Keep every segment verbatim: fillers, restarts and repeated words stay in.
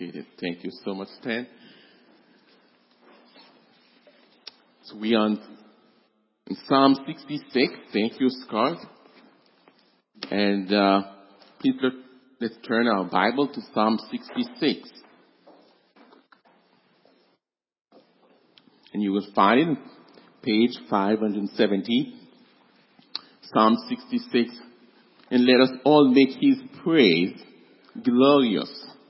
appreciate it. Thank you so much, Stan. So we are on in Psalm sixty-six. Thank you, Scott. And uh, please let, let's turn our Bible to Psalm sixty-six. And you will find page five seventy, Psalm sixty-six. And let us all make his praise glorious.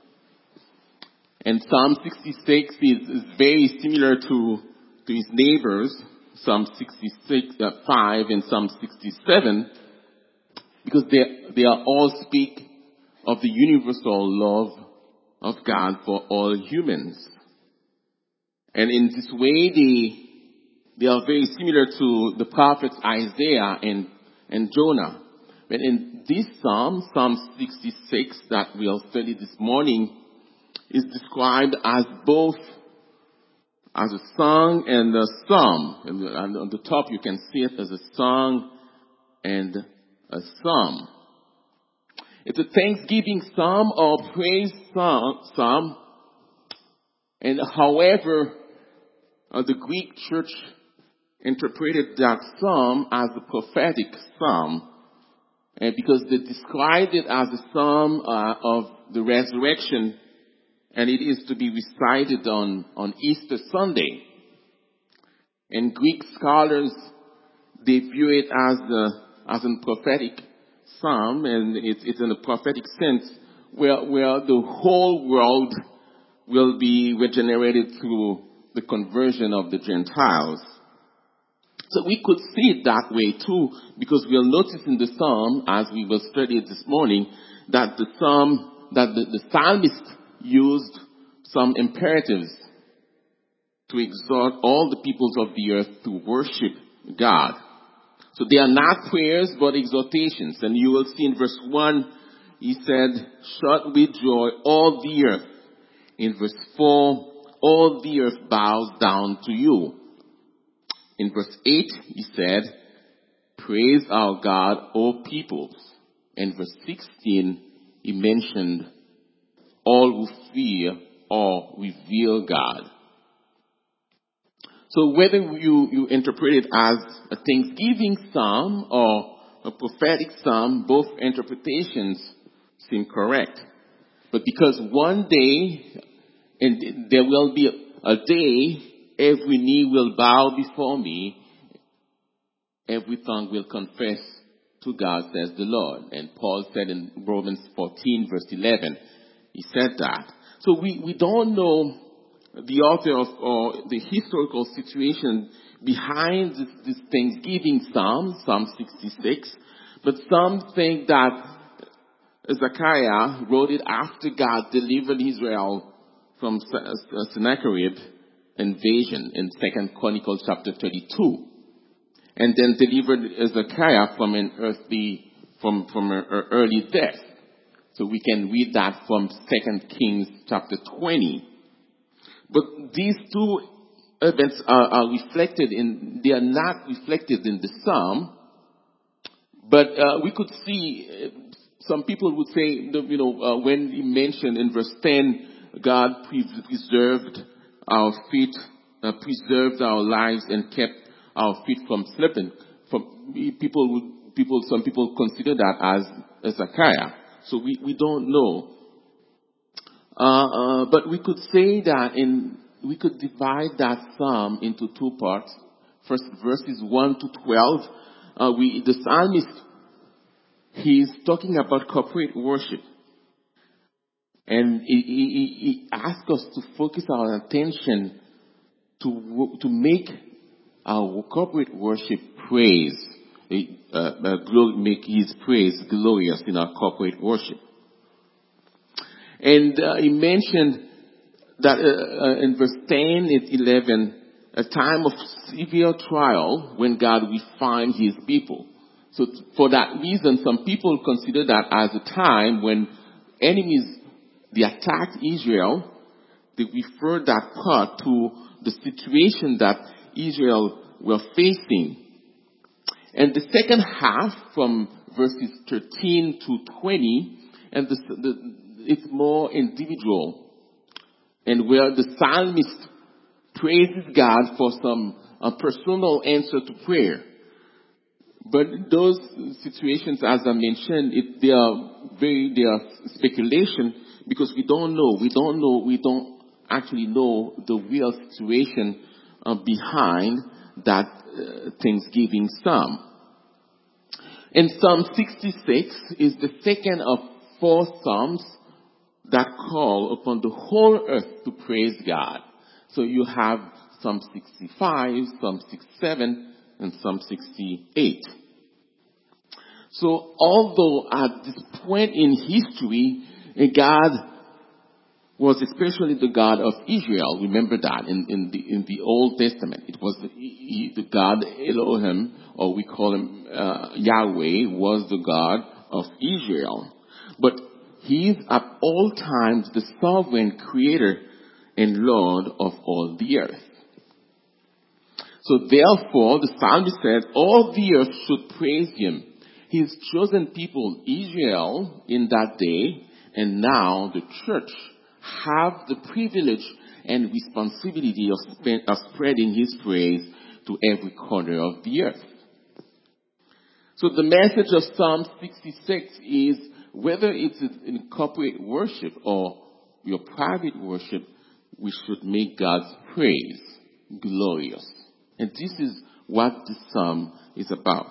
And Psalm sixty-six is, is very similar to, to his neighbors, Psalm sixty-six, uh, five and Psalm sixty-seven, because they, they are all speak of the universal love of God for all humans. And in this way, they, they are very similar to the prophets Isaiah and, and Jonah. But in this psalm, Psalm sixty-six, that we'll study this morning, is described as both as a song and a psalm. And on the top you can see it as a song and a psalm. It's a thanksgiving psalm or praise psalm. And however, uh, the Greek church interpreted that psalm as a prophetic psalm. And because they described it as a psalm uh, of the resurrection, and it is to be recited on, on Easter Sunday. And Greek scholars, they view it as a, as a prophetic psalm, and it's, it's in a prophetic sense where, where the whole world will be regenerated through the conversion of the Gentiles. So we could see it that way too, because we'll notice in the psalm, as we will study it this morning, that the psalm, that the, the psalmist used some imperatives to exhort all the peoples of the earth to worship God. So they are not prayers, but exhortations. And you will see in verse one, he said, shout with joy all the earth. In verse four, all the earth bows down to you. In verse eight, he said, praise our God, O peoples. In verse sixteen, he mentioned all who fear or revere God. So whether you, you interpret it as a thanksgiving psalm or a prophetic psalm, both interpretations seem correct. But because one day, and there will be a, a day, every knee will bow before me, every tongue will confess to God, says the Lord. And Paul said in Romans fourteen, verse eleven, he said that. So we, we don't know the author of or the historical situation behind this, this Thanksgiving Psalm, Psalm sixty-six, but some think that Zechariah wrote it after God delivered Israel from Sennacherib invasion in Second Chronicles chapter thirty-two, and then delivered Zechariah from an earthly, from from an early death. So we can read that from Second Kings chapter twenty. But these two events are, are reflected in, they are not reflected in the Psalm. But uh, we could see, uh, some people would say, you know, uh, when he mentioned in verse ten, God preserved our feet, uh, preserved our lives and kept our feet from slipping. From, people would, people, some people consider that as, as Zechariah. So we, we don't know. Uh, uh, but we could say that in, we could divide that psalm into two parts. First, verses one to twelve. Uh, we, the psalmist, he's talking about corporate worship. And he, he, he asks us to focus our attention to, to make our corporate worship praise. Uh, uh, make his praise glorious in our corporate worship. And uh, he mentioned that uh, uh, in verse ten and eleven, a time of severe trial when God refined his people. So t- for that reason, some people consider that as a time when enemies, they attacked Israel. They refer that part to the situation that Israel were facing. And the second half, from verses thirteen to twenty, and the, the, it's more individual. and where the psalmist praises God for some a personal answer to prayer. But those situations, as I mentioned, it, they are very, they are speculation because we don't know. We don't know. We don't actually know the real situation uh, behind that uh, Thanksgiving psalm. And Psalm sixty-six is the second of four psalms that call upon the whole earth to praise God. So you have Psalm sixty-five, Psalm sixty-seven, and Psalm sixty-eight. So although at this point in history, God was especially the God of Israel. Remember that in, in the in the Old Testament, it was the, he, the God Elohim, or we call him uh, Yahweh, was the God of Israel. But he is at all times the sovereign creator and Lord of all the earth. So therefore, the psalmist says, all the earth should praise him. His chosen people, Israel, in that day, and now the church, have the privilege and responsibility of, spe- of spreading his praise to every corner of the earth. So the message of Psalm sixty-six is, whether it's in corporate worship or your private worship, we should make God's praise glorious. And this is what the psalm is about.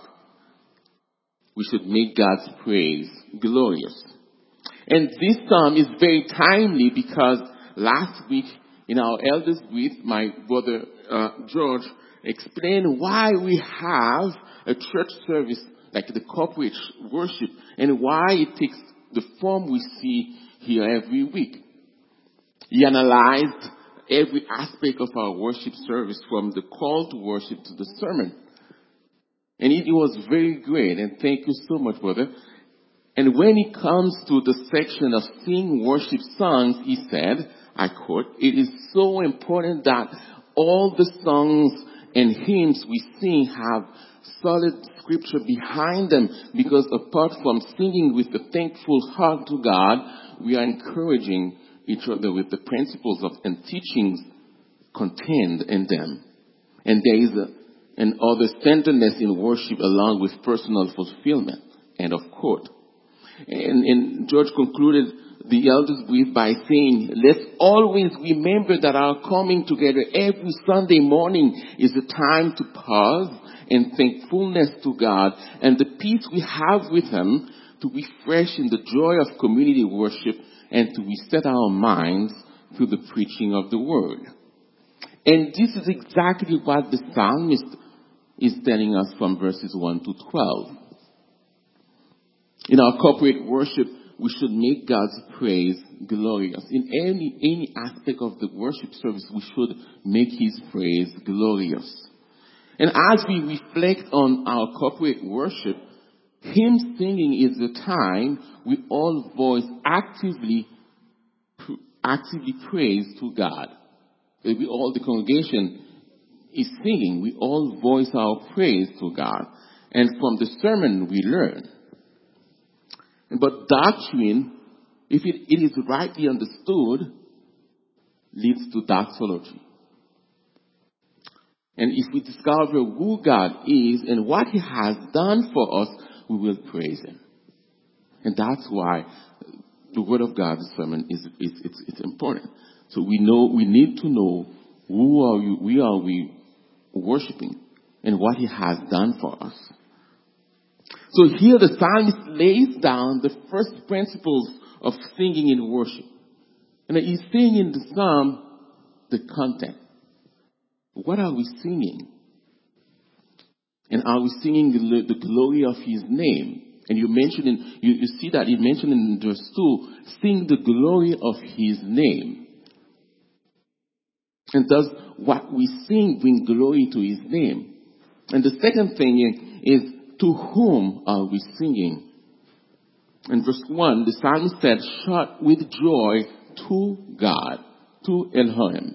We should make God's praise glorious. And this psalm is very timely because last week in our elders' brief, my brother uh, George explained why we have a church service like the corporate worship and why it takes the form we see here every week. He analyzed every aspect of our worship service, from the call to worship to the sermon. And it was very great, and thank you so much, brother. And when it comes to the section of sing worship songs, he said, I quote, it is so important that all the songs and hymns we sing have solid scripture behind them, because apart from singing with a thankful heart to God, we are encouraging each other with the principles of and teachings contained in them. And there is a, an other-centeredness in worship along with personal fulfillment. End of quote. And, and George concluded the elders' brief by saying, let's always remember that our coming together every Sunday morning is a time to pause in thankfulness to God and the peace we have with Him, to refresh in the joy of community worship and to reset our minds through the preaching of the Word. And this is exactly what the psalmist is telling us from verses one to twelve. In our corporate worship, we should make God's praise glorious. In any, any aspect of the worship service, we should make His praise glorious. And as we reflect on our corporate worship, hymn singing is the time we all voice actively, actively praise to God. We all, the congregation is singing. We all voice our praise to God. And from the sermon we learn. But doctrine, if it, it is rightly understood, leads to doxology. And if we discover who God is and what He has done for us, we will praise Him. And that's why the Word of God, the sermon, is, is it's, it's important. So we know, we need to know who are we, we are we worshiping and what He has done for us. So here the psalmist lays down the first principles of singing in worship. And he's saying in the psalm the content. What are we singing? And are we singing the, the glory of His name? And you mentioned in, you, you see that he mentioned in verse two, sing the glory of His name. And does what we sing bring glory to His name? And the second thing is, to whom are we singing? In verse one, the psalmist said, shout with joy to God, to Elohim.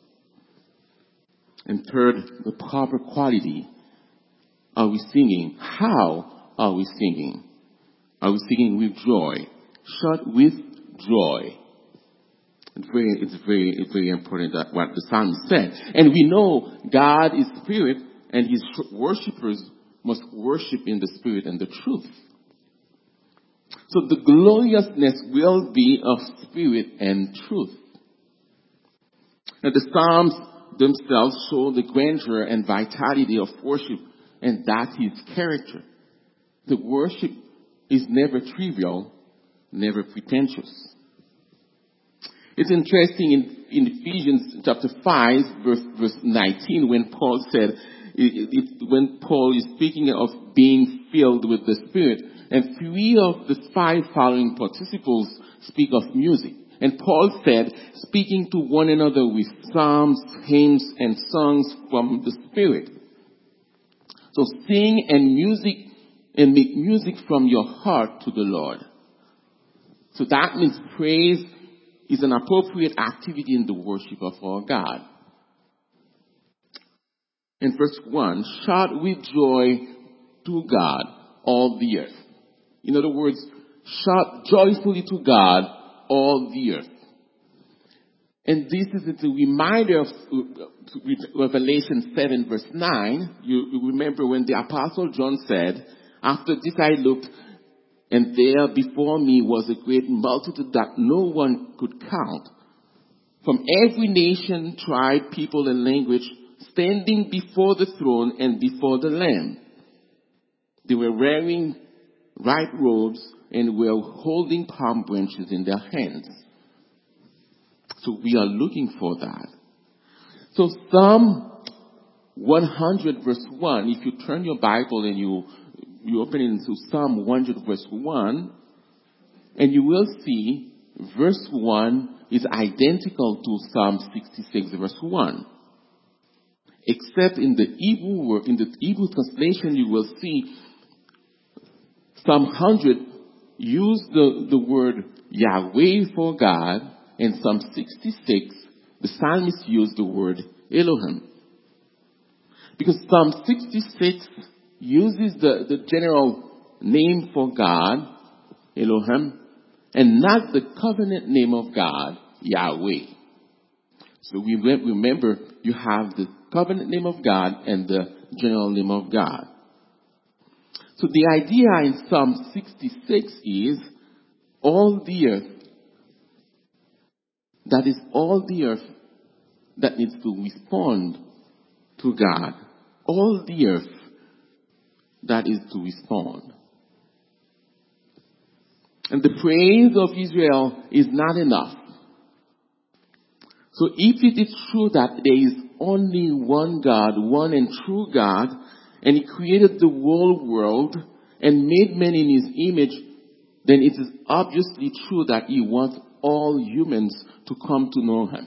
And third, the proper quality. Are we singing? How are we singing? Are we singing with joy? Shout with joy. It's very, it's very, it's very important that what the psalmist said. And we know God is spirit, and his worshippers must worship in the spirit and the truth. So the gloriousness will be of spirit and truth. Now the Psalms themselves show the grandeur and vitality of worship, and that is character. The worship is never trivial, never pretentious. It's interesting in, in Ephesians chapter five, verse, verse nineteen, when Paul said, it, it, when Paul is speaking of being filled with the Spirit, and three of the five following participles speak of music. And Paul said, speaking to one another with psalms, hymns, and songs from the Spirit. So sing and music and make music from your heart to the Lord. So that means praise is an appropriate activity in the worship of our God. In verse one, shout with joy to God, all the earth. In other words, shout joyfully to God, all the earth. And this is a reminder of Revelation seven verse nine. You, you remember when the Apostle John said, after this I looked, and there before me was a great multitude that no one could count, from every nation, tribe, people, and language, standing before the throne and before the Lamb. They were wearing white robes and were holding palm branches in their hands. So we are looking for that. So Psalm one hundred verse one, if you turn your Bible and you You open it into Psalm one hundred verse one, and you will see verse one is identical to Psalm sixty-six verse one. Except in the Hebrew word, in the Hebrew translation, you will see Psalm one hundred use the, the word Yahweh for God, and Psalm sixty-six, the psalmist used the word Elohim. Because Psalm sixty-six uses the, the general name for God, Elohim, and not the covenant name of God, Yahweh. So we remember you have the covenant name of God and the general name of God. So the idea in Psalm sixty-six is all the earth, that is all the earth that needs to respond to God. All the earth that is to respond. And the praise of Israel is not enough. So if it is true that there is only one God, one and true God, and He created the whole world and made man in His image, then it is obviously true that He wants all humans to come to know Him.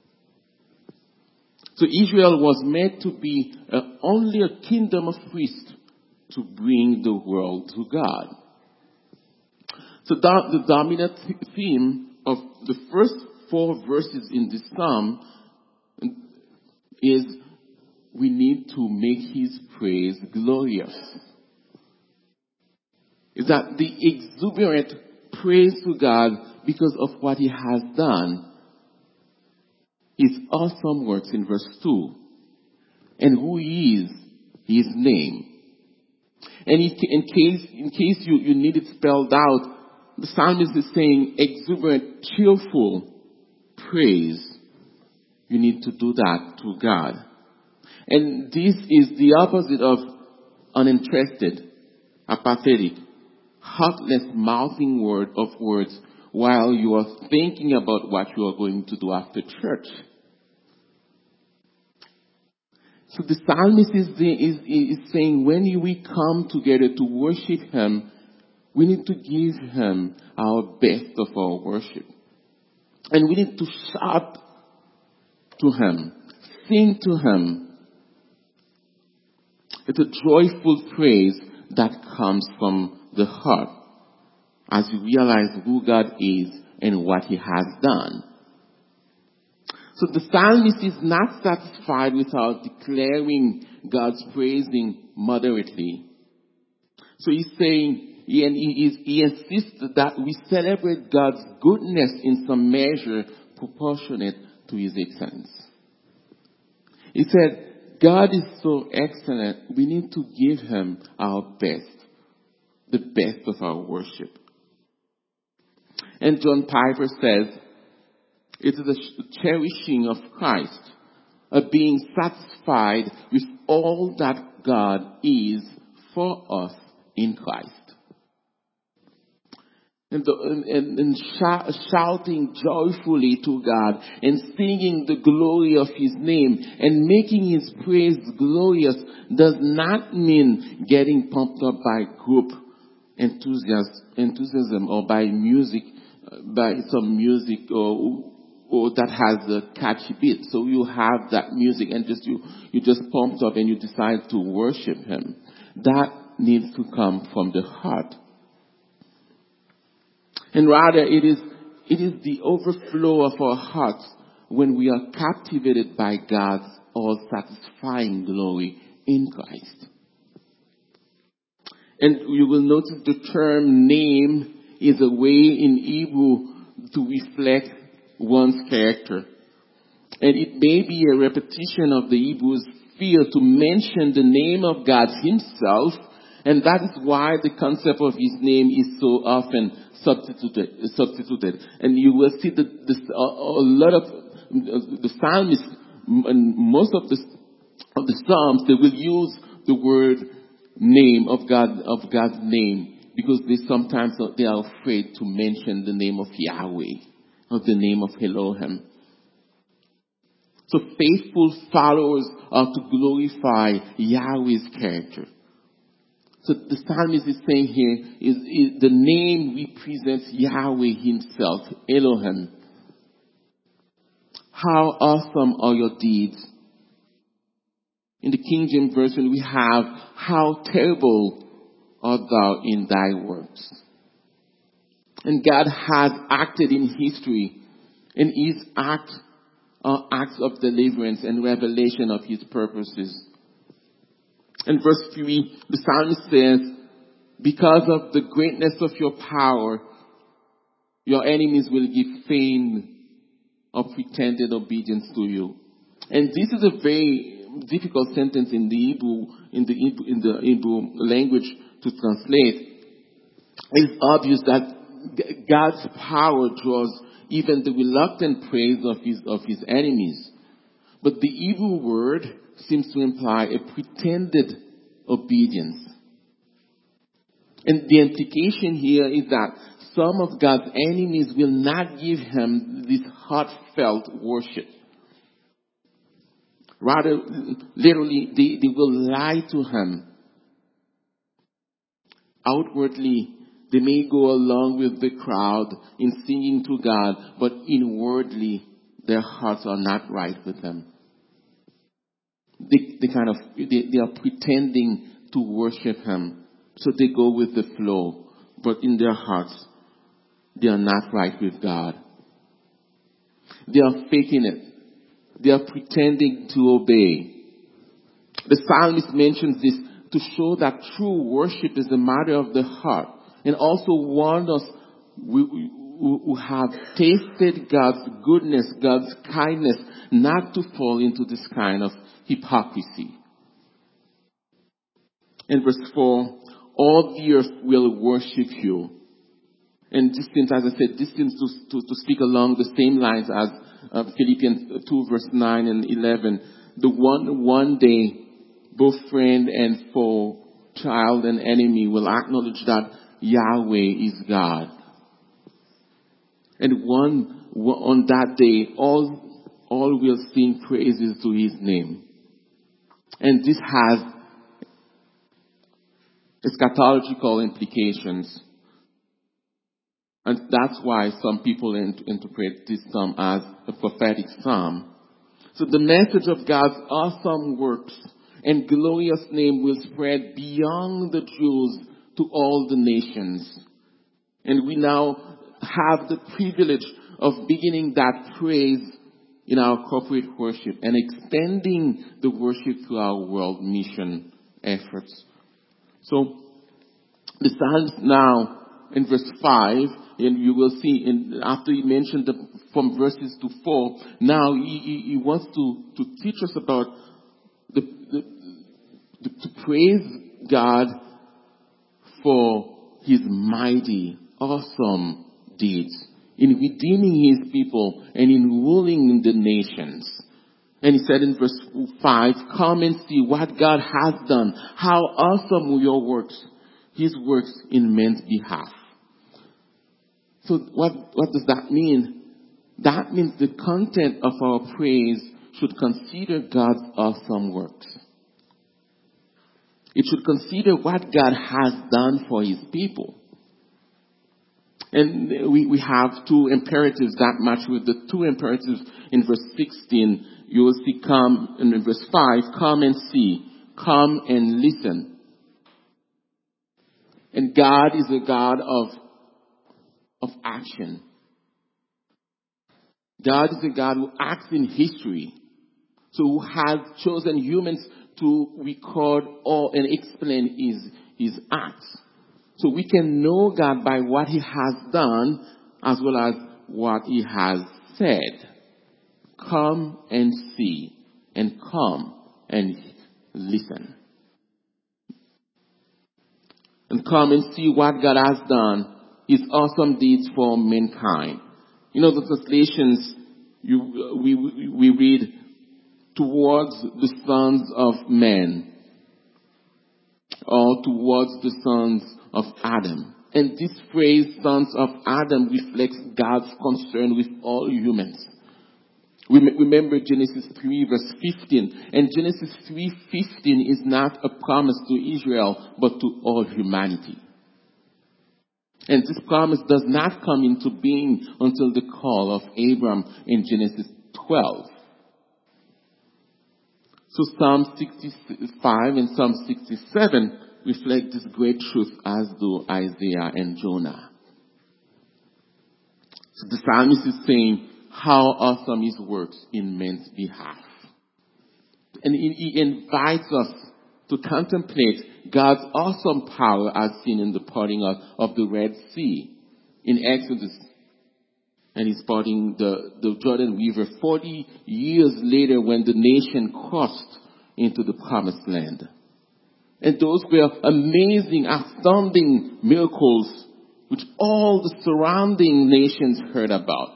So Israel was meant to be uh, only a kingdom of priests to bring the world to God. So that the dominant theme of the first four verses in this psalm is we need to make His praise glorious. Is that the exuberant praise to God because of what He has done. His awesome works in verse two. And who He is, His name. And if, in case, in case you, you need it spelled out, the psalmist is saying exuberant, cheerful praise. You need to do that to God. And this is the opposite of uninterested, apathetic, heartless mouthing word of words while you are thinking about what you are going to do after church. So the psalmist is, is, is saying when we come together to worship Him, we need to give Him our best of our worship. And we need to shout to Him, sing to Him. It's a joyful praise that comes from the heart as you realize who God is and what He has done. So the psalmist is not satisfied without declaring God's praising moderately. So he's saying, and he, is, he insists that we celebrate God's goodness in some measure, proportionate to his excellence. He said, God is so excellent, we need to give him our best, the best of our worship. And John Piper says, it is a cherishing of Christ, a being satisfied with all that God is for us in Christ. And, the, and, and sh- shouting joyfully to God and singing the glory of his name and making his praise glorious does not mean getting pumped up by group enthusiasm, enthusiasm or by music, by some music or or that has a catchy beat. So you have that music and just you, you just pumped up and you decide to worship him. That needs to come from the heart. And rather it is, it is the overflow of our hearts when we are captivated by God's all-satisfying glory in Christ. And you will notice the term name is a way in Hebrew to reflect one's character. And it may be a repetition of the Hebrews' fear to mention the name of God himself, and that is why the concept of his name is so often substituted. substituted. And you will see that this, a, a lot of the psalmists, and most of the, of the psalms, they will use the word name of God, of God's name, because they sometimes they are afraid to mention the name of Yahweh, of the name of Elohim. So faithful followers are to glorify Yahweh's character. So the psalmist is saying here is, is the name represents Yahweh himself, Elohim. How awesome are your deeds. In the King James Version we have, how terrible art thou in thy works. And God has acted in history, and his acts are acts of deliverance and revelation of his purposes. In verse three, the psalmist says, because of the greatness of your power, your enemies will give feigned or pretended obedience to you. And this is a very difficult sentence in the Hebrew, in the Hebrew, in the Hebrew language to translate. It's obvious that God's power draws even the reluctant praise of his, of his enemies. But the Hebrew word seems to imply a pretended obedience. And the implication here is that some of God's enemies will not give him this heartfelt worship. Rather, literally, they, they will lie to him. Outwardly, they may go along with the crowd in singing to God, but inwardly, their hearts are not right with him. They, they kind of, they, they are pretending to worship him. So they go with the flow, but in their hearts, they are not right with God. They are faking it. They are pretending to obey. The psalmist mentions this to show that true worship is a matter of the heart, and also warned us who have tasted God's goodness, God's kindness, not to fall into this kind of hypocrisy. In verse four, all the earth will worship you. And this seems, as I said, this seems to, to, to speak along the same lines as uh, Philippians two verse nine and eleven. The one, one day, both friend and foe, child and enemy will acknowledge that Yahweh is God. And one, on that day, all, all will sing praises to his name. And this has eschatological implications. And that's why some people int- interpret this psalm as a prophetic psalm. So the message of God's awesome works and glorious name will spread beyond the Jews to all the nations. And we now have the privilege of beginning that praise in our corporate worship and extending the worship to our world mission efforts. So the psalmist now in verse five, and you will see in, after he mentioned the, from verses to four, now he, he, he wants to, to teach us about the, the, the, to praise God for his mighty, awesome deeds in redeeming his people and in ruling the nations. And he said in verse five, come and see what God has done, how awesome were your works, his works in men's behalf. So what, what does that mean? That means the content of our praise should consider God's awesome works. It should consider what God has done for his people. And we, we have two imperatives that match with the two imperatives in verse sixteen. You will see come, and in verse five, come and see, come and listen. And God is a God of, of action. God is a God who acts in history. So who has chosen humans to record all and explain his, his acts. So we can know God by what he has done as well as what he has said. Come and see, and come and listen. And come and see what God has done, his awesome deeds for mankind. You know, the translations, you, we, we read, towards the sons of men, or towards the sons of Adam. And this phrase, sons of Adam, reflects God's concern with all humans. Remember Genesis three verse fifteen. And Genesis three fifteen is not a promise to Israel, but to all humanity. And this promise does not come into being until the call of Abram in Genesis twelve. So Psalm sixty-five and Psalm sixty-seven reflect this great truth, as do Isaiah and Jonah. So the psalmist is saying how awesome his works in men's behalf. And he invites us to contemplate God's awesome power as seen in the parting of, of the Red Sea in Exodus. And he's parting the, the Jordan River forty years later when the nation crossed into the promised land. And those were amazing, astounding miracles which all the surrounding nations heard about.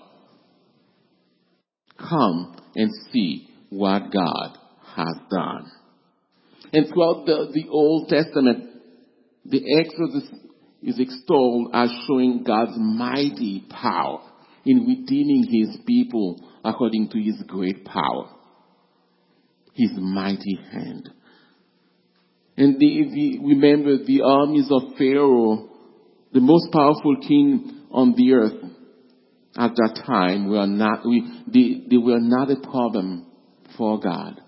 Come and see what God has done. And throughout the, the Old Testament, the Exodus is extolled as showing God's mighty power in redeeming his people according to his great power. His mighty hand. And the, the, remember the armies of Pharaoh, the most powerful king on the earth at that time, were not, we, they, they were not a problem for God.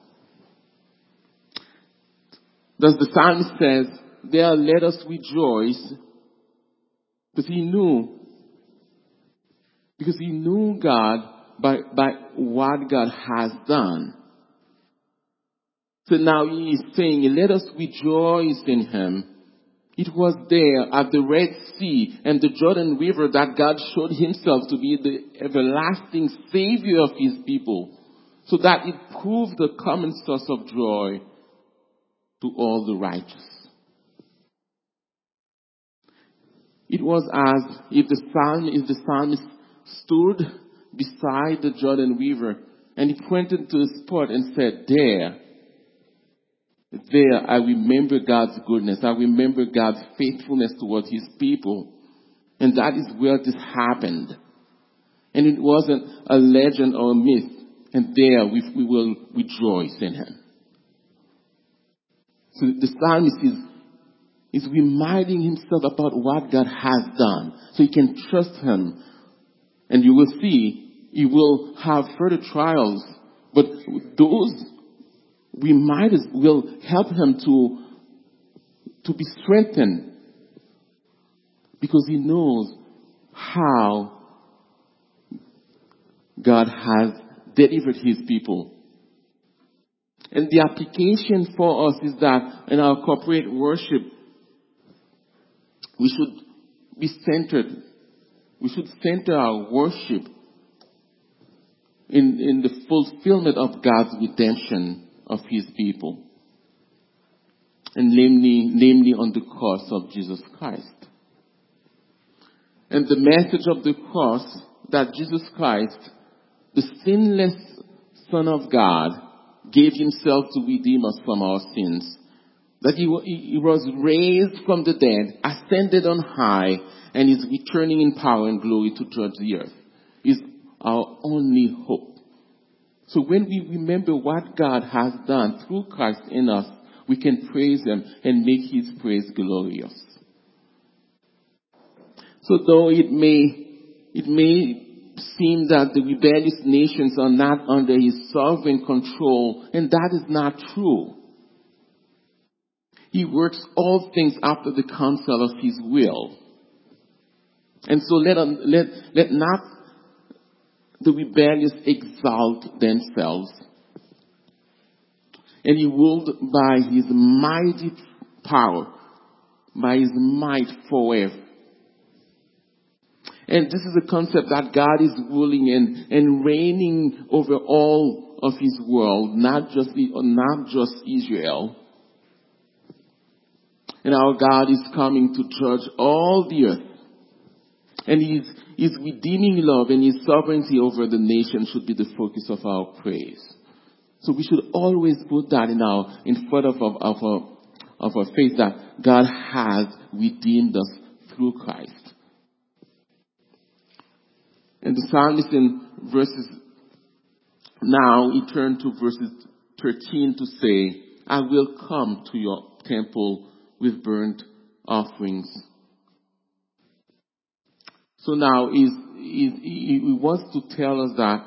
Thus the psalmist says, there let us rejoice, because he knew, because he knew God by, by what God has done. So now he is saying, let us rejoice in him. It was there at the Red Sea and the Jordan River that God showed himself to be the everlasting Savior of his people, so that it proved a common source of joy to all the righteous. It was as if the psalm, if the psalmist stood beside the Jordan River and he pointed to a spot and said, there, There, I remember God's goodness. I remember God's faithfulness towards his people. And that is where this happened. And it wasn't a legend or a myth. And there we, we will rejoice in him. So the psalmist is, is reminding himself about what God has done. So he can trust him. And you will see, he will have further trials. But those reminders will help him to, to be strengthened, because he knows how God has delivered his people. And the application for us is that in our corporate worship, we should be centered. We should center our worship in, in the fulfillment of God's redemption of His people. And namely, namely on the cross of Jesus Christ. And the message of the cross, that Jesus Christ, the sinless Son of God, gave Himself to redeem us from our sins. That he, he was raised from the dead, ascended on high, and is returning in power and glory to judge the earth, is our only hope. So when we remember what God has done through Christ in us, we can praise Him and make His praise glorious. So though it may, it may seem that the rebellious nations are not under His sovereign control, and that is not true. He works all things after the counsel of His will. And so let, let, let not the rebellious exalt themselves. And He ruled by His mighty power, by His might forever. And this is a concept that God is ruling and, and reigning over all of His world, not just, not just Israel. And our God is coming to judge all the earth. And His, His redeeming love and His sovereignty over the nation should be the focus of our praise. So we should always put that in our, in front of, of, of, our, of our faith, that God has redeemed us through Christ. And the psalmist in verses, now he turned to verses thirteen to say, I will come to your temple with burnt offerings. So now he's, he's, he wants to tell us that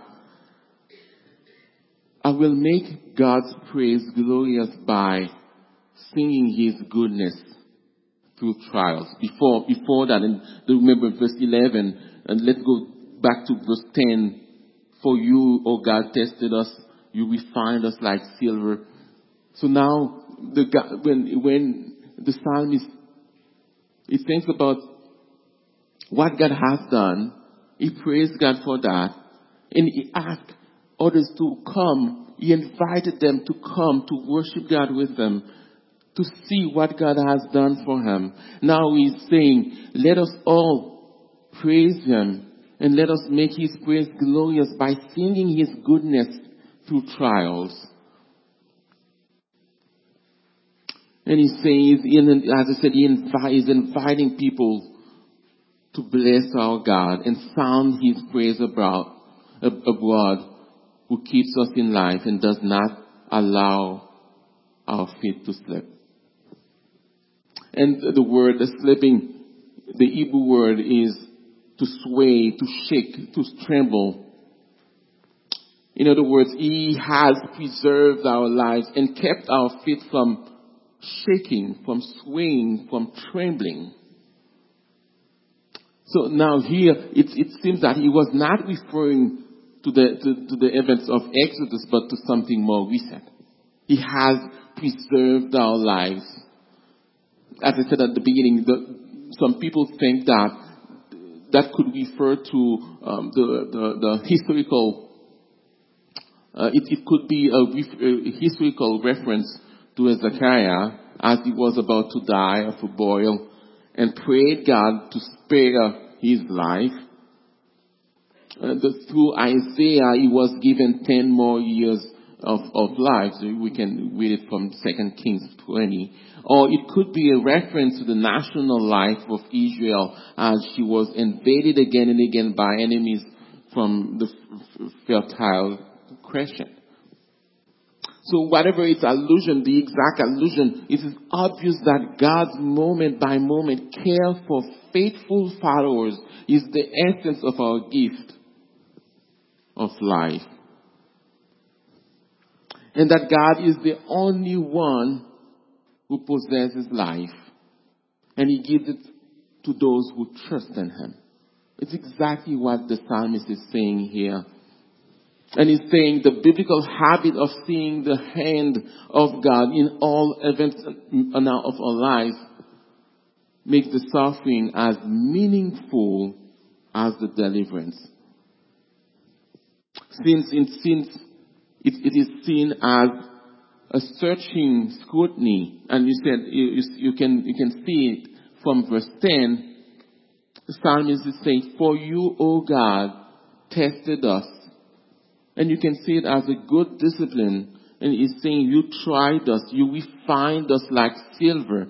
I will make God's praise glorious by singing His goodness through trials. Before, before that, and remember verse eleven, and let's go back to verse ten. For you, O God, tested us, you refined us like silver. So now, the God, when, when the psalmist, he thinks about what God has done, he praised God for that, and he asked others to come. He invited them to come to worship God with them, to see what God has done for him. Now he's saying, let us all praise Him and let us make His praise glorious by singing His goodness through trials. And he's saying, as I said, he is inviting people to bless our God and sound His praise abroad, abroad, who keeps us in life and does not allow our feet to slip. And the word, the slipping, the Hebrew word is to sway, to shake, to tremble. In other words, He has preserved our lives and kept our feet from shaking, from swaying, from trembling. So now here, it, it seems that He was not referring to the, to, to the events of Exodus, but to something more recent. He has preserved our lives. As I said at the beginning, the, some people think that that could refer to um, the, the, the historical, uh, it, it could be a, a historical reference to Hezekiah as he was about to die of a boil and prayed God to spare his life. Uh, the, through Isaiah, he was given ten more years of, of life. So we can read it from Second Kings twenty. Or it could be a reference to the national life of Israel as she was invaded again and again by enemies from the Fertile Crescent. So whatever its allusion, the exact allusion, it is obvious that God's moment by moment care for faithful followers is the essence of our gift of life. And that God is the only one who possesses life. And He gives it to those who trust in Him. It's exactly what the psalmist is saying here. And he's saying the biblical habit of seeing the hand of God in all events of our lives makes the suffering as meaningful as the deliverance. Since, in, since it, it is seen as a searching scrutiny, and you said you, you, you can you can see it from verse ten. The psalmist is saying, "For you, O God, tested us," and you can see it as a good discipline. And he's saying, "You tried us, you refined us like silver."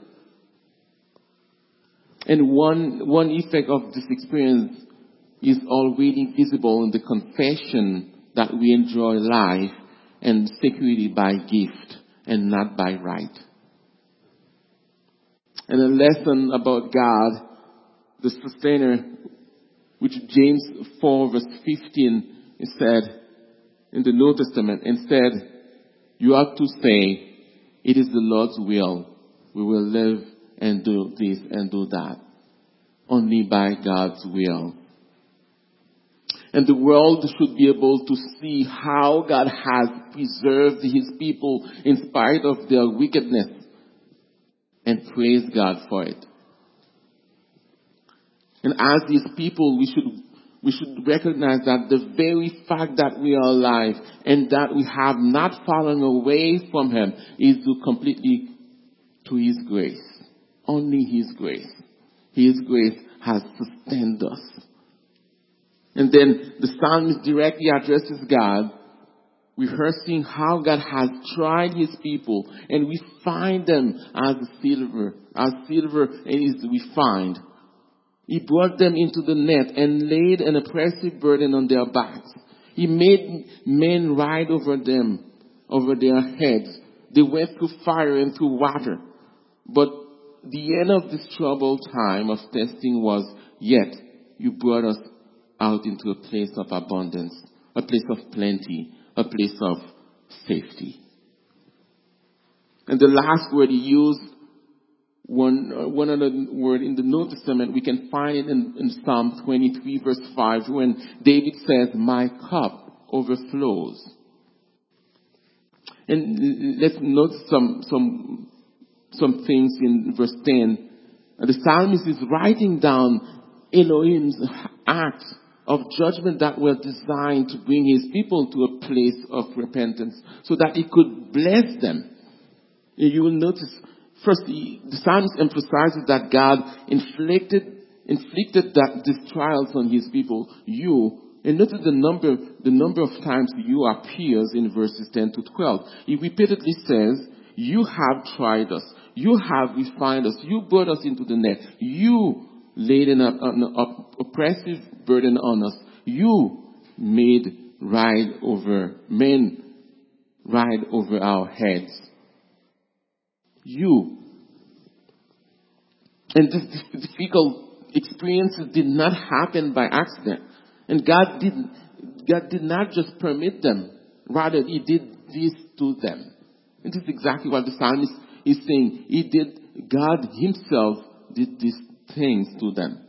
And one one effect of this experience is already visible in the confession that we enjoy life and security by gift and not by right. And a lesson about God, the sustainer, which James four verse fifteen is said in the New Testament, instead, you ought to say, "It is the Lord's will. We will live and do this and do that." Only by God's will. And the world should be able to see how God has preserved His people in spite of their wickedness, and praise God for it. And as His people, we should we should recognize that the very fact that we are alive and that we have not fallen away from Him is due completely to His grace. Only His grace. His grace has sustained us. And then the psalmist directly addresses God, rehearsing how God has tried His people, and we find them as silver, as silver is refined. He brought them into the net and laid an oppressive burden on their backs. He made men ride over them, over their heads. They went through fire and through water. But the end of this troubled time of testing was, yet you brought us out into a place of abundance, a place of plenty, a place of safety. And the last word he used, one, uh, one other word in the New Testament, we can find it in, in Psalm twenty-three verse five, when David says, "My cup overflows." And let's note some, some, some things in verse ten. The psalmist is writing down Elohim's acts of judgment that were designed to bring His people to a place of repentance so that He could bless them. You will notice, first, the psalmist emphasizes that God inflicted inflicted that these trials on His people. You, and notice the number the number of times you appears in verses ten to twelve. He repeatedly says, "You have tried us. You have refined us. You brought us into the net. You laid an, an oppressive burden on us. You made ride over men ride over our heads. You." And this difficult experiences did not happen by accident. And God did, God did not just permit them. Rather, He did this to them. And this is exactly what the psalmist is saying. He did, God Himself did these things to them.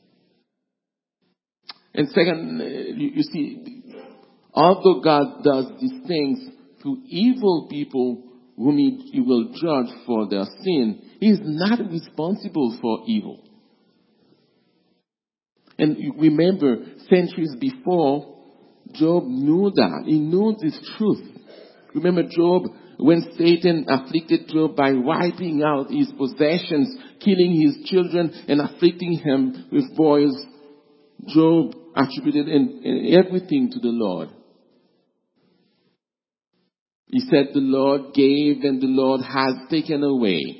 And second, you, you see, although God does these things to evil people whom he, he will judge for their sin, He is not responsible for evil. And you remember, centuries before, Job knew that. He knew this truth. Remember Job, when Satan afflicted Job by wiping out his possessions, killing his children, and afflicting him with boils, Job attributed in, in everything to the Lord. He said, "The Lord gave and the Lord has taken away."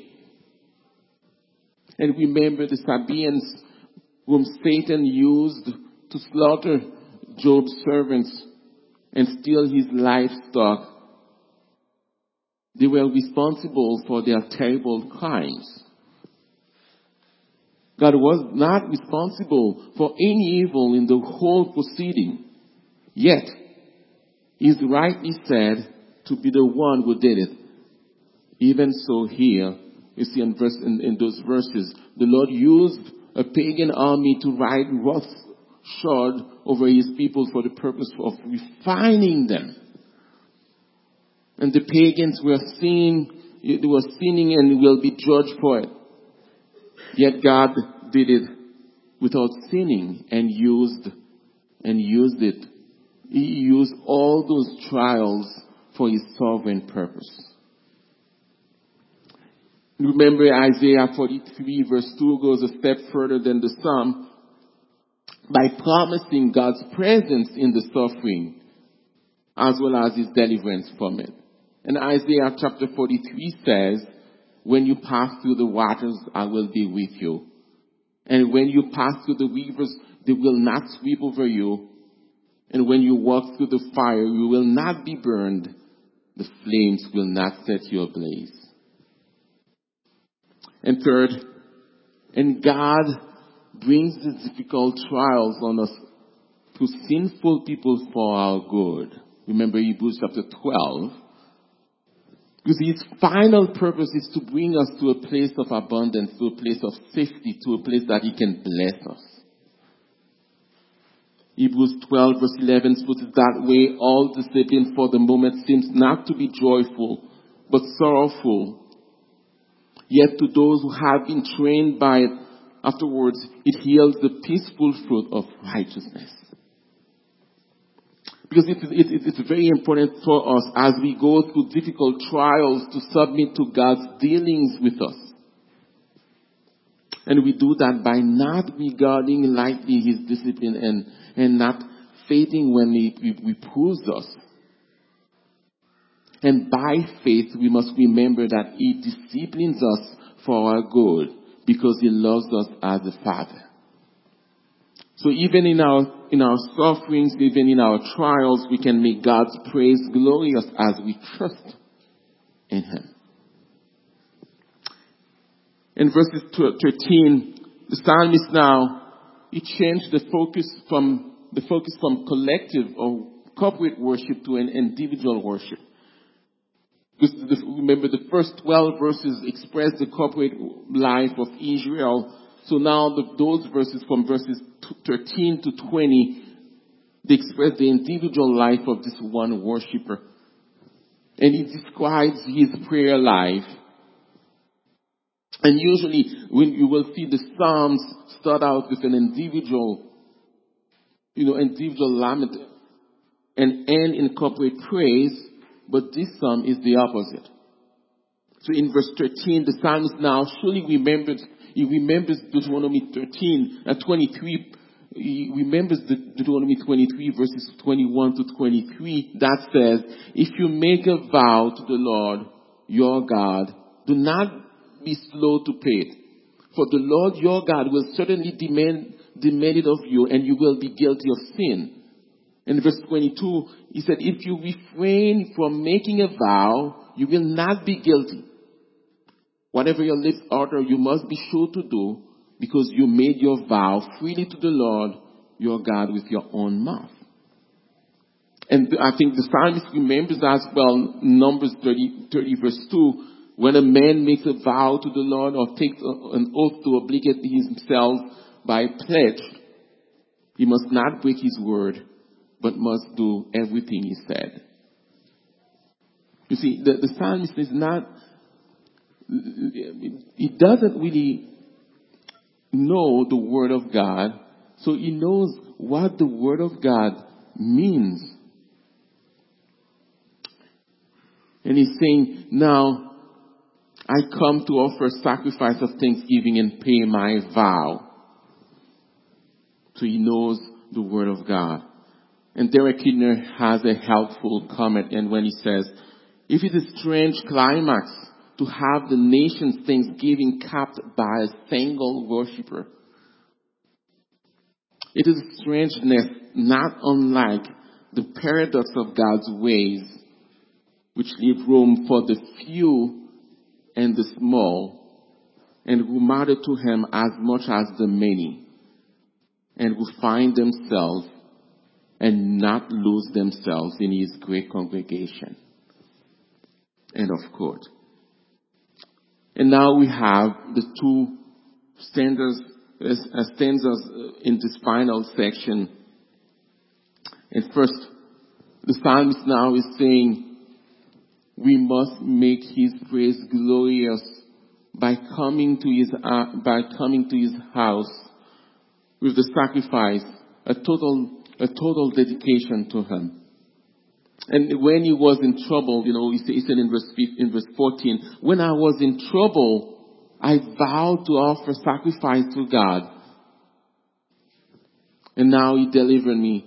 And remember the Sabaeans whom Satan used to slaughter Job's servants and steal his livestock. They were responsible for their terrible crimes. God was not responsible for any evil in the whole proceeding. Yet, He's rightly said to be the one who did it. Even so here, you see in, verse, in, in those verses, the Lord used a pagan army to ride roughshod over His people for the purpose of refining them. And the pagans were sinning, they were sinning and will be judged for it. Yet God did it without sinning and used and used it. He used all those trials for his sovereign purpose. Remember, Isaiah forty-three verse two goes a step further than the Psalm by promising God's presence in the suffering as well as his deliverance from it. And Isaiah chapter forty-three says, when you pass through the waters, I will be with you. And when you pass through the rivers, they will not sweep over you. And when you walk through the fire, you will not be burned. The flames will not set you ablaze. And third, and God brings the difficult trials on us to sinful people for our good. Remember Hebrews chapter twelve. Because his final purpose is to bring us to a place of abundance, to a place of safety, to a place that he can bless us. Hebrews twelve verse eleven puts it that way. All discipline for the moment seems not to be joyful, but sorrowful. Yet to those who have been trained by it, afterwards it yields the peaceful fruit of righteousness. Because it, it, it's very important for us as we go through difficult trials to submit to God's dealings with us. And we do that by not regarding lightly his discipline and, and not fainting when he, he reproves us. And by faith, we must remember that he disciplines us for our good because he loves us as a father. So even in our, in our sufferings, even in our trials, we can make God's praise glorious as we trust in him. In verses thirteen, the psalmist now, he changed the focus from, the focus from collective or corporate worship to an individual worship. Because the, remember the first twelve verses express the corporate life of Israel. So now the, those verses from verses thirteen to twenty, they express the individual life of this one worshiper. And he describes his prayer life. And usually when you will see the Psalms start out with an individual, you know, individual lament and end in corporate praise, but this Psalm is the opposite. So in verse thirteen, the psalmist now surely remembers, he remembers Deuteronomy thirteen, uh, twenty-three, he remembers the Deuteronomy twenty-three verses twenty-one to twenty-three that says, if you make a vow to the Lord your God, do not be slow to pay it. For the Lord your God will certainly demand, demand it of you, and you will be guilty of sin. In verse twenty-two, he said, if you refrain from making a vow, you will not be guilty. Whatever your lips utter, you must be sure to do, because you made your vow freely to the Lord your God with your own mouth. And I think the psalmist remembers as well, Numbers thirty, thirty verse two, when a man makes a vow to the Lord or takes an oath to obligate himself by pledge, he must not break his word, but must do everything he said. You see, the, the psalmist is not, he doesn't really know the word of God, so he knows what the word of God means. And he's saying, now, I come to offer sacrifice of thanksgiving and pay my vow. So he knows the word of God. And Derek Kidner has a helpful comment, and when he says, if it is a strange climax to have the nation's thanksgiving capped by a single worshiper, it is a strangeness not unlike the paradox of God's ways, which leave room for the few and the small, and who matter to him as much as the many, and who find themselves and not lose themselves in his great congregation. End of quote. And now we have the two stanzas, uh, stanzas in this final section. And first, the psalmist now is saying, we must make his praise glorious by coming to his, uh, by coming to his house with the sacrifice, a total, a total dedication to him. And when he was in trouble, you know, he said in verse, in verse fourteen, when I was in trouble, I vowed to offer sacrifice to God. And now he delivered me.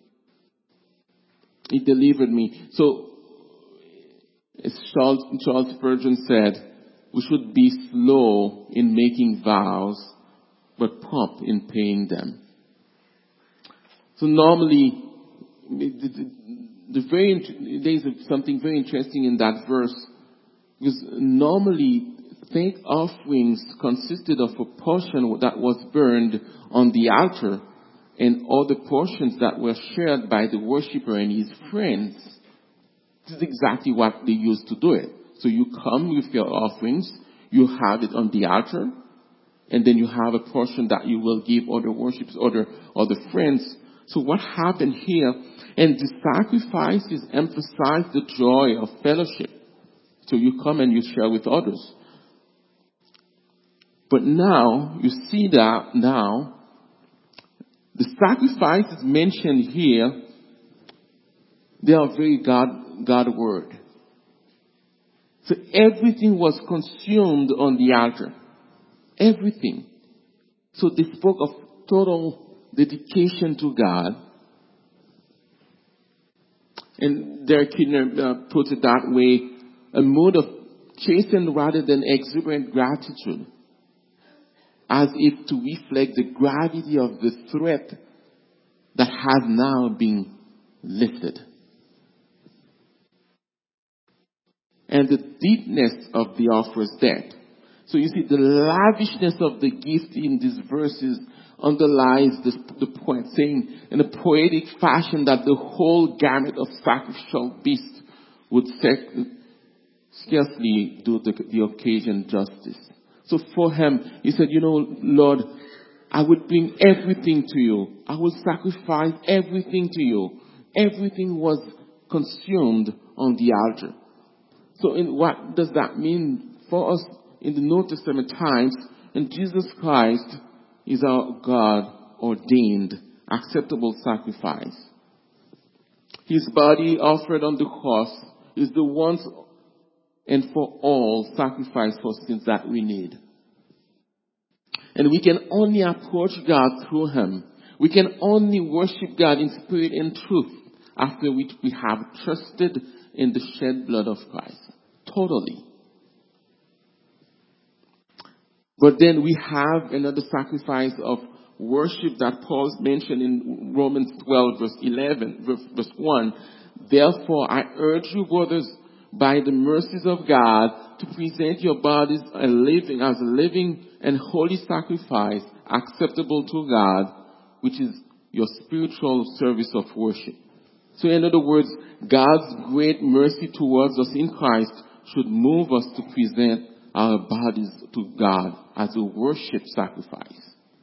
He delivered me. So, as Charles, Charles Spurgeon said, we should be slow in making vows, but prompt in paying them. So normally, the, the very, there's something very interesting in that verse, because normally thank offerings consisted of a portion that was burned on the altar and all the portions that were shared by the worshiper and his friends. This is exactly what they used to do it. So you come with your offerings, you have it on the altar, and then you have a portion that you will give other worships, other, other friends. So what happened here? And the sacrifices emphasize the joy of fellowship. So you come and you share with others. But now, you see that now, the sacrifices mentioned here, they are very God, God word. So everything was consumed on the altar. Everything. So they spoke of total dedication to God. And Derek Kidner uh, puts it that way, a mood of chastened rather than exuberant gratitude, as if to reflect the gravity of the threat that has now been lifted. And the deepness of the offer's debt. So you see, the lavishness of the gift in these verses underlies this, the point, saying in a poetic fashion that the whole gamut of sacrificial beasts would sec- scarcely do the, the occasion justice. So for him, he said, you know, Lord, I would bring everything to you. I will sacrifice everything to you. Everything was consumed on the altar. So in what does that mean for us in the New Testament times? And Jesus Christ is our God ordained, acceptable sacrifice. His body offered on the cross is the once and for all sacrifice for sins that we need. And we can only approach God through him. We can only worship God in spirit and truth after which we have trusted in the shed blood of Christ. Totally. But then we have another sacrifice of worship that Paul mentioned in Romans twelve verse eleven, verse one. Therefore I urge you, brothers, by the mercies of God, to present your bodies a living, as a living and holy sacrifice acceptable to God, which is your spiritual service of worship. So in other words, God's great mercy towards us in Christ should move us to present our bodies to God as a worship sacrifice.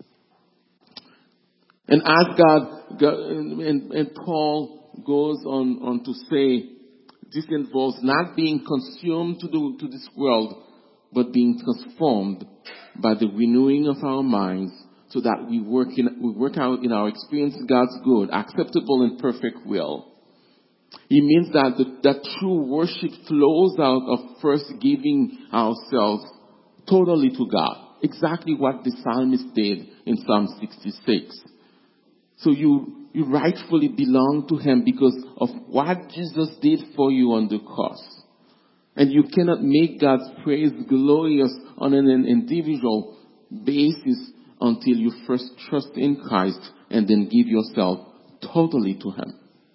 And as God, God and, and Paul goes on, on to say, this involves not being consumed to, the, to this world, but being transformed by the renewing of our minds, so that we work in, we work out in our experience God's good, acceptable and perfect will. It means that the, that true worship flows out of first giving ourselves totally to God. Exactly what the psalmist did in Psalm sixty-six. So you, you rightfully belong to him because of what Jesus did for you on the cross. And you cannot make God's praise glorious on an individual basis until you first trust in Christ and then give yourself totally to him.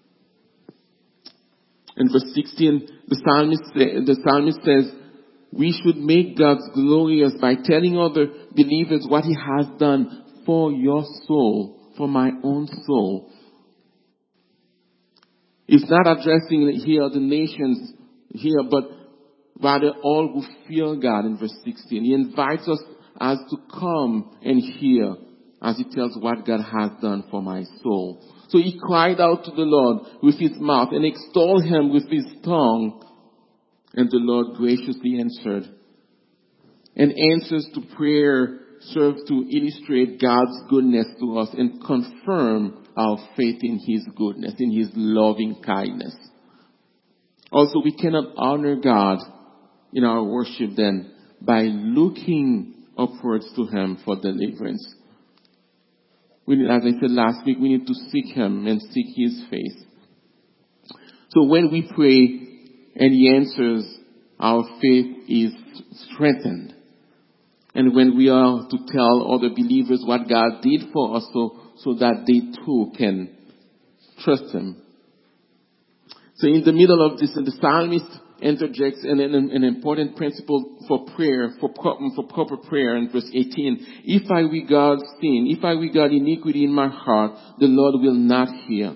In verse sixteen, the psalmist, the psalmist says, we should make God glorious by telling other believers what he has done for your soul, for my own soul. It's not addressing here the nations here, but rather all who fear God in verse sixteen. He invites us as to come and hear as he tells what God has done for my soul. So he cried out to the Lord with his mouth and extolled him with his tongue. And the Lord graciously answered, And answers to prayer serve to illustrate God's goodness to us and confirm our faith in His goodness, in His loving kindness. Also, we cannot honor God in our worship then by looking upwards to Him for deliverance. We need, as I said last week, we need to seek Him and seek His face. So when we pray and He answers, our faith is strengthened. And when we are to tell other believers what God did for us so, so that they too can trust Him. So in the middle of this, the psalmist interjects an, an, an important principle for prayer, for, for proper prayer in verse eighteen. If I regard sin, if I regard iniquity in my heart, the Lord will not hear.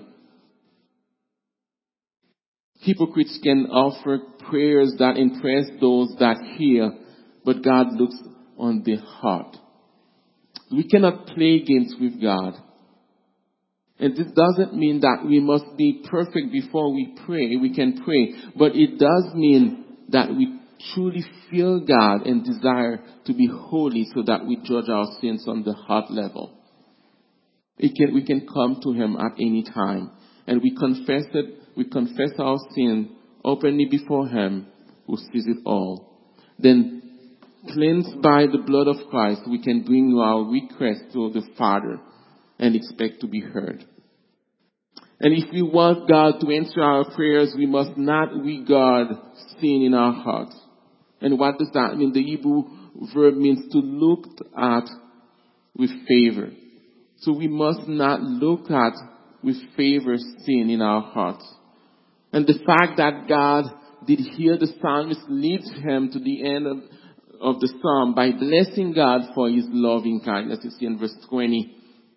Hypocrites can offer prayers that impress those that hear, but God looks on the heart. We cannot play games with God. And this doesn't mean that we must be perfect before we pray. We can pray. But it does mean that we truly feel God and desire to be holy so that we judge our sins on the heart level. It can, we can come to Him at any time. And we confess it, we confess our sin openly before Him who sees it all. Then, cleansed by the blood of Christ, we can bring our request to the Father and expect to be heard. And if we want God to answer our prayers, we must not regard sin in our hearts. And what does that mean? The Hebrew verb means to look at with favor. So we must not look at with favor sin in our hearts. And the fact that God did hear the psalmist leads him to the end of, of the psalm by blessing God for His loving kindness. You see in verse twenty.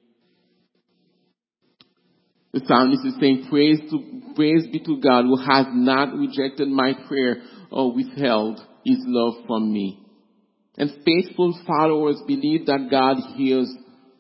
The psalmist is saying, praise, to, praise be to God who has not rejected my prayer or withheld His love from me. And faithful followers believe that God hears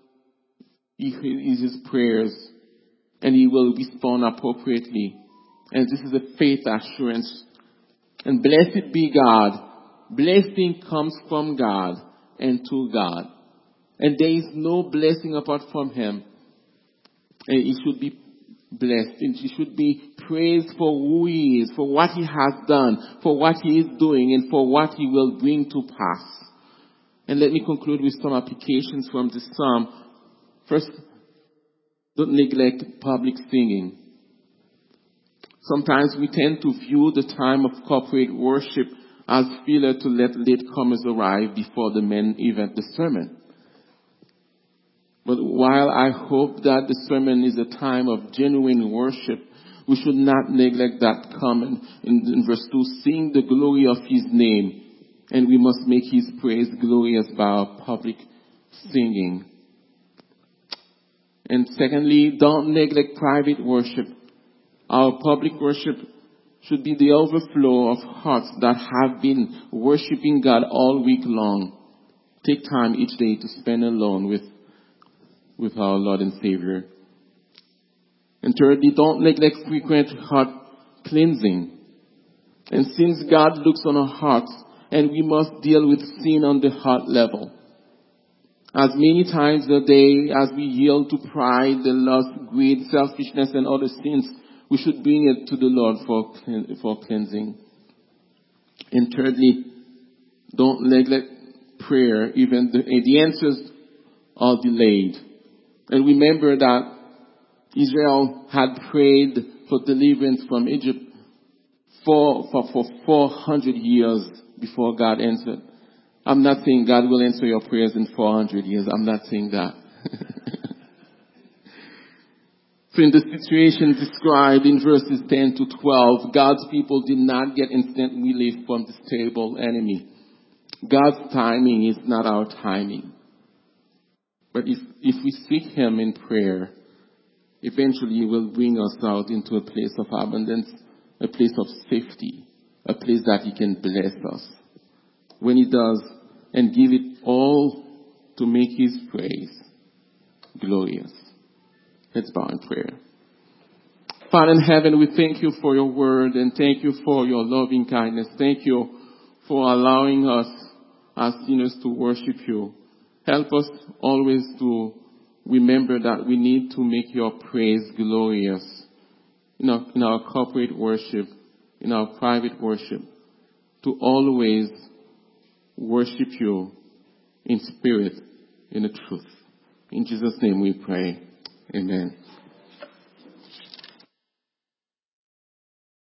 His prayers and He will respond appropriately. And this is a faith assurance. And blessed be God. Blessing comes from God and to God. And there is no blessing apart from Him. And He should be blessed. And He should be praised for who He is, for what He has done, for what He is doing, and for what He will bring to pass. And let me conclude with some applications from this psalm. First, don't neglect public singing. Sometimes we tend to view the time of corporate worship as failure to let latecomers arrive before the main event, the sermon. But while I hope that the sermon is a time of genuine worship, we should not neglect that comment in, in verse two, sing the glory of His name, and we must make His praise glorious by our public singing. And secondly, don't neglect private worship. Our public worship should be the overflow of hearts that have been worshiping God all week long. Take time each day to spend alone with, with our Lord and Savior. And thirdly, don't neglect frequent heart cleansing. And since God looks on our hearts, and we must deal with sin on the heart level. As many times a day as we yield to pride, the lust, greed, selfishness, and other sins, we should bring it to the Lord for, for cleansing. And thirdly, don't neglect prayer, even the, the answers are delayed. And remember that Israel had prayed for deliverance from Egypt for, for, for four hundred years before God answered. I'm not saying God will answer your prayers in four hundred years. I'm not saying that. So in the situation described in verses ten to twelve, God's people did not get instant relief from this terrible enemy. God's timing is not our timing. But if, if we seek Him in prayer, eventually He will bring us out into a place of abundance, a place of safety, a place that He can bless us. When He does, and give it all to make His praise glorious. Let's bow in prayer. Father in heaven, we thank You for Your word and thank You for Your loving kindness. Thank You for allowing us as sinners to worship you. Help us always to remember that we need to make your praise glorious in our, in our corporate worship, in our private worship, to always worship you in spirit, in the truth. In Jesus' name we pray. Amen.